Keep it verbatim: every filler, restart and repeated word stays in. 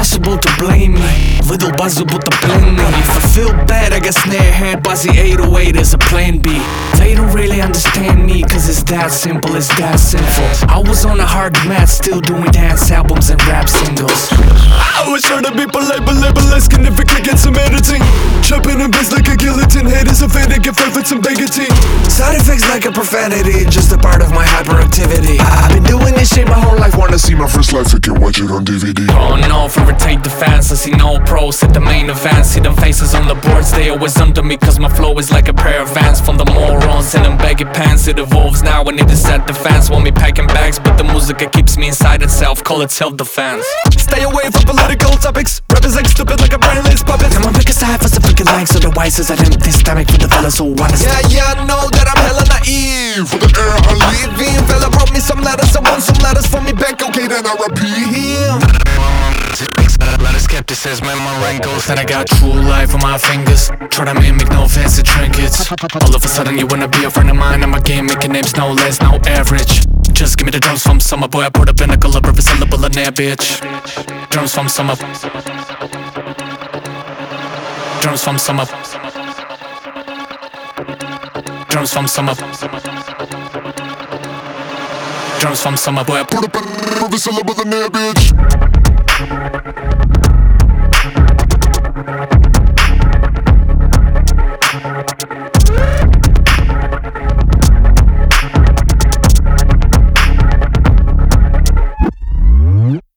Impossible to blame me, little bazı будто пленный. If I feel bad, I got snare hand, buzzy eight oh eight as a plan B. They don't really understand me, cause it's that simple, it's that sinful. I was on a hard mat, still doing dance albums and rap singles. I was trying to be polite, but labelless can never get some editing. Chopping in bits like a guillotine, haters are faded, get fed with some bigoting. Side effects like a profanity, just a part of my hyperactivity. I've been doing this shit my whole life, wanna see my first life, I can watch it on D V D. Oh no, irritate the fans, I see no pros at the main event. See them faces on the boards, they always under me, cause my flow is like a pair of Vans. From the morons in them baggy pants, it evolves now, I need to set the fans. Want me packing bags, but the music keeps me inside itself, call it self-defense. Stay away from political topics, rappers act stupid like a brainless puppet. Come on, pick a side for some freaking likes, otherwise it's an empty stomach for the fellas who wanna Yeah, yeah, I know that I'm hella naive. For the era I live in, fella wrote me some letters, I want some letters for me back, okay then I repeat him. A lot of skepticism in my wrinkles. Then I got true life on my fingers. Try to mimic no fancy trinkets. All of a sudden you wanna be a friend of mine. I'm a game making names no less, no average. Just give me the drums from summer, boy. I put a pinnacle of every syllable in there, bitch. Drums from summer. Drums from summer. Drums from summer. Drums from summer, boy. I put a pinnacle of every syllable in there, bitch.